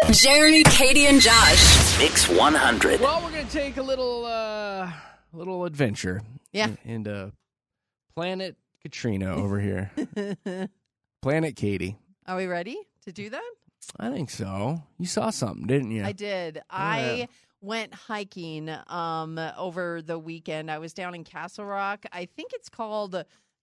Jeremy, Katie, and Josh. Mix 100. Well, we're going to take a little adventure. Yeah. Into Planet Katrina over here. Planet Katie. Are we ready to do that? I think so. You saw something, didn't you? I did. I went hiking over the weekend. I was down in Castle Rock. I think it's called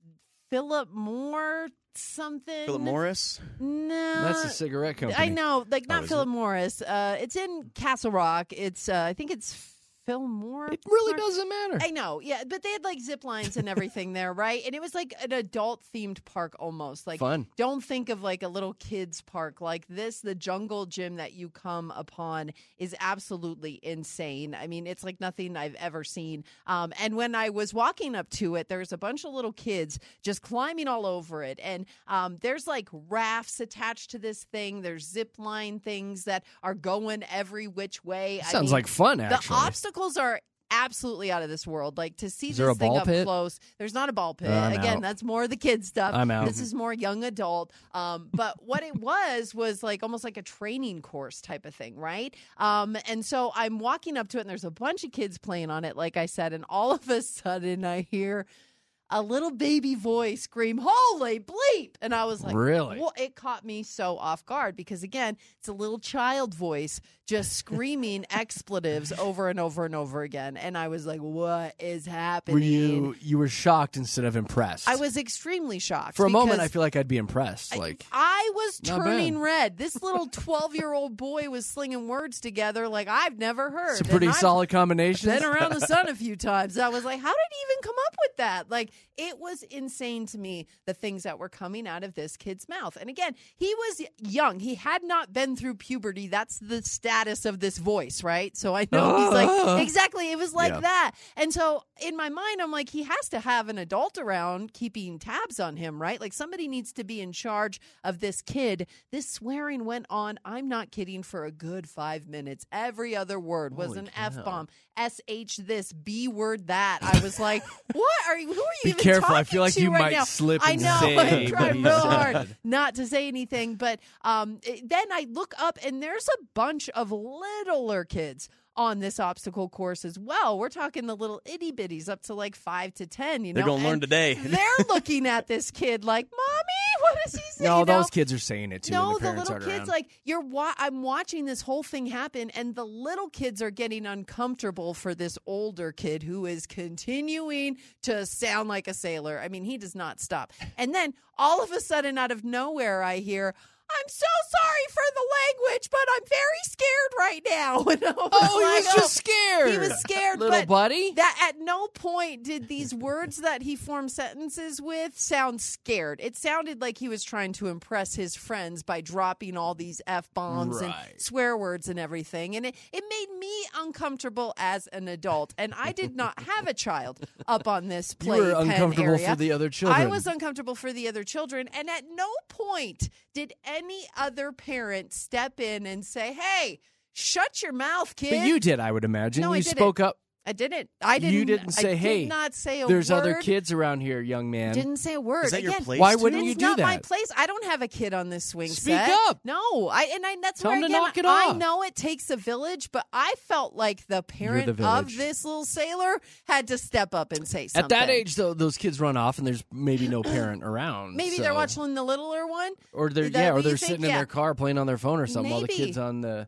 Philip Moore something. Philip Morris? No. That's a cigarette company. I know, like not is Philip it? Morris. It's in Castle Rock. It's I think it's Phil Moore. It really doesn't matter. I know, yeah, but they had like zip lines and everything there, right? And it was like an adult-themed park almost. Like, Fun. Don't think of like a little kids park like this. The jungle gym that you come upon is absolutely insane. I mean, it's like nothing I've ever seen. And when I was walking up to it, there's a bunch of little kids just climbing all over it. And there's like rafts attached to this thing. There's zip line things that are going every which way. Sounds like fun, actually. The obstacles are absolutely out of this world. Like to see Is there this a thing ball up pit? close. There's not a ball pit. I'm Again, out. that's more the kid stuff. I'm out. This is more young adult. But what it was like almost like a training course type of thing, right? And so I'm walking up to it, and there's a bunch of kids playing on it, like I said, and all of a sudden I hear a little baby voice scream, "Holy bleep!" And I was like, Really? Well, it caught me so off guard because, again, it's a little child voice just screaming expletives over and over and over again. And I was like, what is happening? You were shocked instead of impressed? I was extremely shocked. For a moment, I because feel like I'd be impressed. I was Not turning bad. red. This little 12-year-old boy was slinging words together like I've never heard. It's a pretty And I've solid combination. been around the sun a few times. I was like, how did he even come up with that? Like, it was insane to me, the things that were coming out of this kid's mouth. And again, he was young. He had not been through puberty. That's the status of this voice, right? So I know he's like, exactly. It was like Yeah. that. And so in my mind, I'm like, he has to have an adult around keeping tabs on him, right? Like somebody needs to be in charge of this kid. This swearing went on, I'm not kidding, for a good 5 minutes. Every other word was Holy an cow. F-bomb. SH this, B word that. I was like, what are you? Who are you Be even careful. talking I feel like to you right might now? slip I and know. say I'm what trying he real said. hard not to say anything, but then I look up and there's a bunch of littler kids on this obstacle course as well. We're talking the little itty bitties up to like 5 to 10. You know, They're going to learn And today. They're looking at this kid like, "Mommy, what does he say?" No, You know? those kids are saying it too. No, when the parents little aren't kids, around. like I'm watching this whole thing happen, and the little kids are getting uncomfortable for this older kid who is continuing to sound like a sailor. I mean, he does not stop. And then all of a sudden, out of nowhere, I hear, "I'm so sorry for the language, but I'm very scared right now." And I was he was like, just scared. He was scared, Little but buddy. that at no point did these words that he formed sentences with sound scared. It sounded like he was trying to impress his friends by dropping all these F-bombs and Right. swear words and everything. And it made me uncomfortable as an adult. And I did not have a child up on this You were playpen uncomfortable area. for the other children. I was uncomfortable for the other children. And at no point did any other parent step in and say, "Hey, shut your mouth, kid." But you did, I would imagine. No, you I didn't. spoke up. I didn't. I didn't. You didn't say, I "Hey, did not say a There's word. other kids around here, young man." Didn't say a word. Is that your Again, place? Why to? wouldn't it's you do not my that? place. I don't have a kid on this swing Speak set. up. No, that's Tell where him to again, knock it I off. know it takes a village, but I felt like the parent of village. this little sailor had to step up and say something. At that age, though, those kids run off, and there's maybe no parent around. maybe so- they're watching the littler one. or they're Is that what you they're think? sitting in Yeah. their car playing on their phone or something. While the Maybe. kids on the.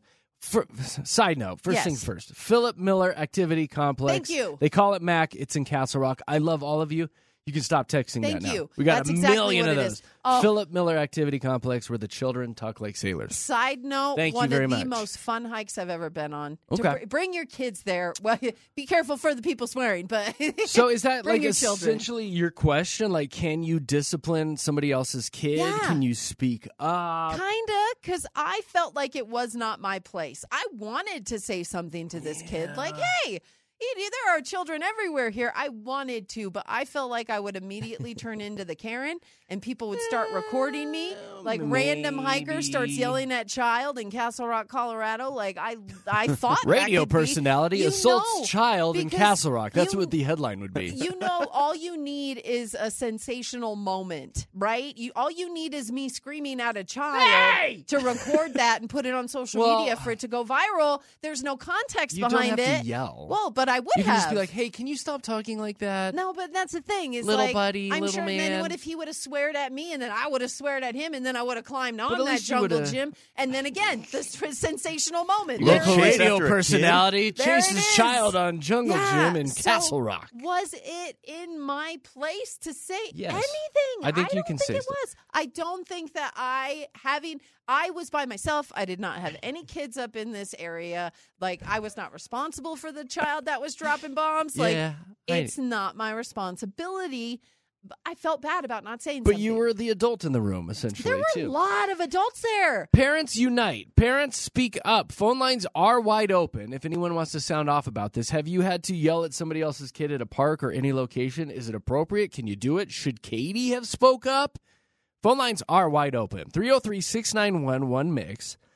Side note, first Yes. things first. Philip Miller Activity Complex. Thank you. They call it MAC. It's in Castle Rock. I love all of you. You can stop texting Thank that now. you. We got That's a exactly million what of it those. is. Oh. Philip Miller Activity Complex, where the children talk like sailors. Side note, Thank you one very of the much. most fun hikes I've ever been on. Okay. Bring your kids there. Well, be careful for the people swearing, but So is that Bring like your children. essentially your question? Like, can you discipline somebody else's kid? Yeah. Can you speak up? Kinda, because I felt like it was not my place. I wanted to say something to this kid, like, "Hey, There are children everywhere here. I wanted to, but I felt like I would immediately turn into the Karen and people would start recording me. Like random hiker starts yelling at child in Castle Rock, Colorado. Like I thought radio that could personality be, assaults child in because Castle Rock. That's what the headline would be. All you need is a sensational moment, right? All you need is me screaming at a child to record that and put it on social media for it to go viral. There's no context behind it. You don't have to yell. Well, but I would you have. can just be like, hey, can you stop talking like that? No, but that's the thing. Is little like, buddy, I'm little sure man. Then what if he would have sweared at me and then I would have sweared at him and then I would have climbed on at that least you jungle would've- gym and then again, this sensational moment. Local There it is. radio after a personality There it chases is. child on jungle Yeah, gym in so Castle Rock. Was it in my place to say Yes. anything? I think you don't can think say it stuff. was. I don't think that I was by myself. I did not have any kids up in this area. Like I was not responsible for the child that was dropping bombs. Like Yeah, it's not my responsibility. But I felt bad about not saying But something. you were the adult in the room, essentially, There were too. a lot of adults there. Parents unite. Parents speak up. Phone lines are wide open. If anyone wants to sound off about this, have you had to yell at somebody else's kid at a park or any location? Is it appropriate? Can you do it? Should Katie have spoke up? Phone lines are wide open. 303-691-1MIX.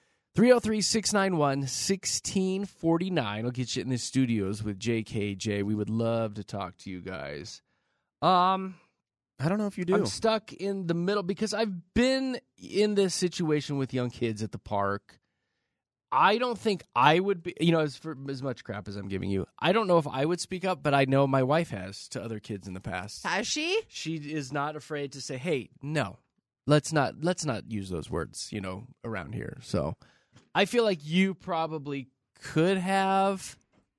303-691-1649. I'll get you in the studios with JKJ. We would love to talk to you guys. I don't know if you do. I'm stuck in the middle because I've been in this situation with young kids at the park. I don't think I would be, as much crap as I'm giving you, I don't know if I would speak up, but I know my wife has to other kids in the past. Has she? She is not afraid to say, hey, no, let's not use those words, around here. So I feel like you probably could have.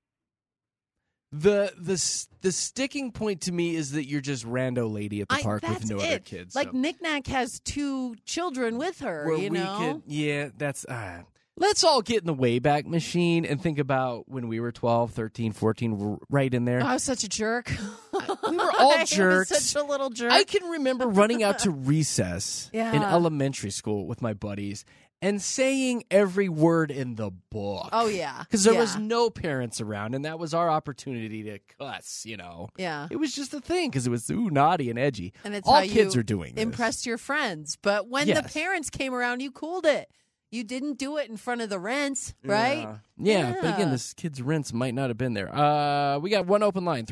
The sticking point to me is that you're just rando lady at the park with no other kids. Like Knick-Knack has 2 children with her, that's... let's all get in the Wayback Machine and think about when we were 12, 13, 14, we're right in there. I was such a jerk. We were all I was jerks. such a little jerk. I can remember running out to recess Yeah. in elementary school with my buddies and saying every word in the book. Oh, yeah. Because there was no parents around, and that was our opportunity to cuss, Yeah. It was just a thing because it was naughty and edgy. And it's all how kids you are doing this. impressed your friends. But when the parents came around, you cooled it. You didn't do it in front of the rents, right? Yeah, but again, this kid's rents might not have been there. We got one open line,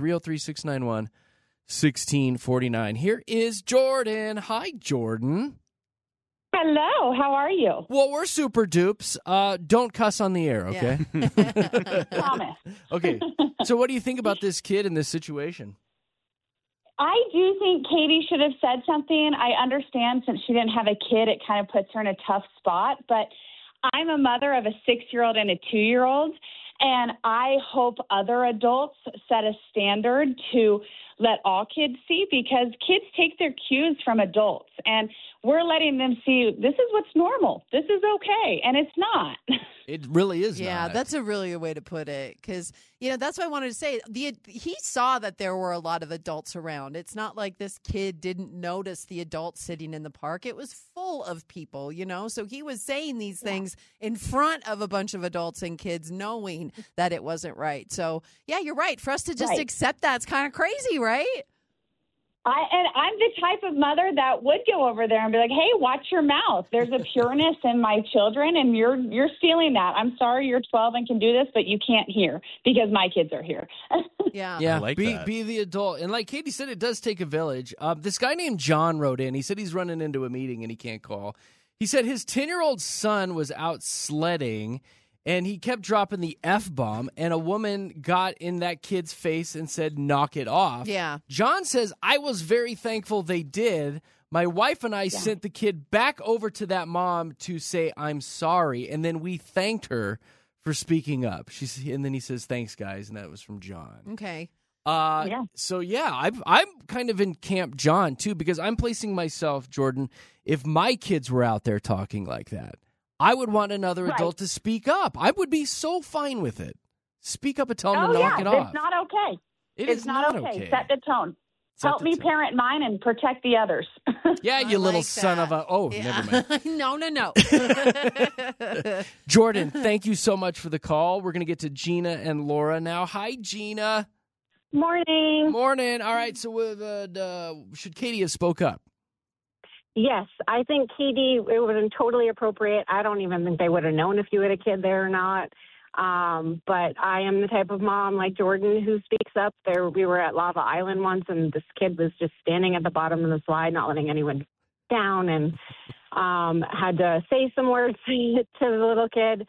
303-691-1649. Here is Jordan. Hi, Jordan. Hello, how are you? Well, we're super dupes. Don't cuss on the air, okay? Promise. Okay. So what do you think about this kid in this situation? I do think Katie should have said something. I understand since she didn't have a kid, it kind of puts her in a tough spot. But I'm a mother of a 6-year-old and a 2-year-old, and I hope other adults set a standard to let all kids see, because kids take their cues from adults, and we're letting them see this is what's normal. This is okay, and it's not. It really is Yeah, not. that's a really good way to put it, because that's what I wanted to say. He saw that there were a lot of adults around. It's not like this kid didn't notice the adults sitting in the park. It was full of people, so he was saying these things in front of a bunch of adults and kids, knowing that it wasn't right. So yeah, you're right. For us to just accept that's kind of crazy, right? I'm the type of mother that would go over there and be like, hey, watch your mouth. There's a pureness in my children, and you're stealing that. I'm sorry you're 12 and can do this, but you can't hear because my kids are here. Yeah. Yeah, I like that. be the adult. And like Katie said, it does take a village. This guy named John wrote in. He said he's running into a meeting and he can't call. He said his 10-year-old son was out sledding, and he kept dropping the F-bomb, and a woman got in that kid's face and said, knock it off. Yeah. John says, I was very thankful they did. My wife and I sent the kid back over to that mom to say, I'm sorry, and then we thanked her for speaking up. And then he says, thanks, guys, and that was from John. Okay. So, I'm kind of in Camp John, too, because I'm placing myself, Jordan, if my kids were out there talking like that, I would want another adult to speak up. I would be so fine with it. Speak up and tell them to knock it off. It's not okay. It's not okay. Set the tone. Help me parent mine and protect the others. Yeah, you little son of a... Oh, Yeah. never mind. No. Jordan, thank you so much for the call. We're going to get to Gina and Laura now. Hi, Gina. Morning. Morning. All right, so should Katie have spoke up? Yes, I think Katie, it would have been totally appropriate. I don't even think they would have known if you had a kid there or not. But I am the type of mom like Jordan who speaks up. We were at Lava Island once, and this kid was just standing at the bottom of the slide, not letting anyone down, and had to say some words to the little kid.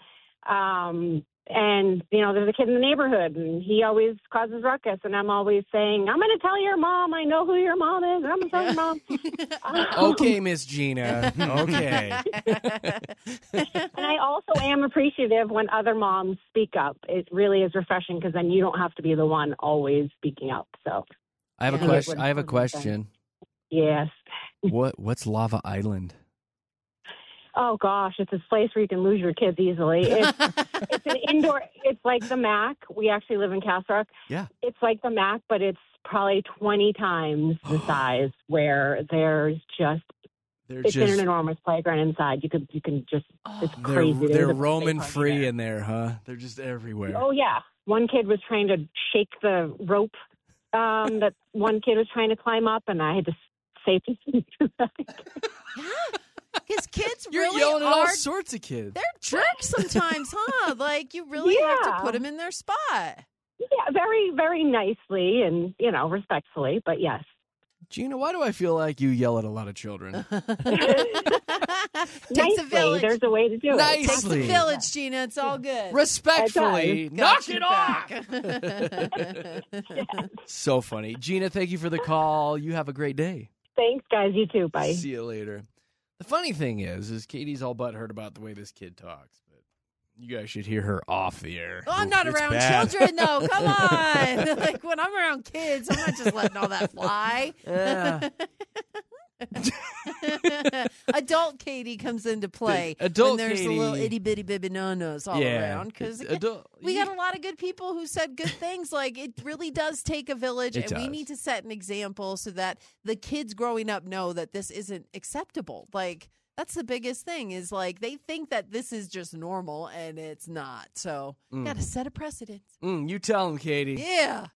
And, there's a kid in the neighborhood, and he always causes ruckus, and I'm always saying, I'm going to tell your mom. I know who your mom is, and I'm going to tell your mom. Okay, Miss Gina. Okay. And I also am appreciative when other moms speak up. It really is refreshing because then you don't have to be the one always speaking up. So I have a question. Yes. What's Lava Island? Oh, gosh, it's this place where you can lose your kids easily. It's an indoor, it's like the Mac. We actually live in Castle Rock. Yeah. It's like the Mac, but it's probably 20 times the size where there's just, it's an enormous playground inside. You can just, it's crazy. They're roaming free in there, huh? They're just everywhere. Oh, yeah. One kid was trying to shake the rope that one kid was trying to climb up, and I had to say to Yeah. Because kids You're really yelling at are. all sorts of kids. They're jerks sometimes, huh? Like, you really have to put them in their spot. Yeah, very, very nicely and, respectfully, but yes. Gina, why do I feel like you yell at a lot of children? Takes Nicely, a village. there's a way to do it. Nicely. Takes the village, Gina. It's all good. Respectfully, knock it off. off. So funny. Gina, thank you for the call. You have a great day. Thanks, guys. You too. Bye. See you later. The funny thing is Katie's all butthurt about the way this kid talks, but you guys should hear her off the air. Oh, I'm not It's around bad. children, though. Come on. Like, when I'm around kids, I'm not just letting all that fly. Yeah. Adult Katie comes into play Adult when there's Katie. the little itty bitty baby nanos all around. Because we got a lot of good people who said good things. Like, it really does take a village, It and we does. need to set an example so that the kids growing up know that this isn't acceptable. Like, that's the biggest thing is, like, they think that this is just normal, and it's not. So, got to set a precedent. You tell him, Katie. Yeah.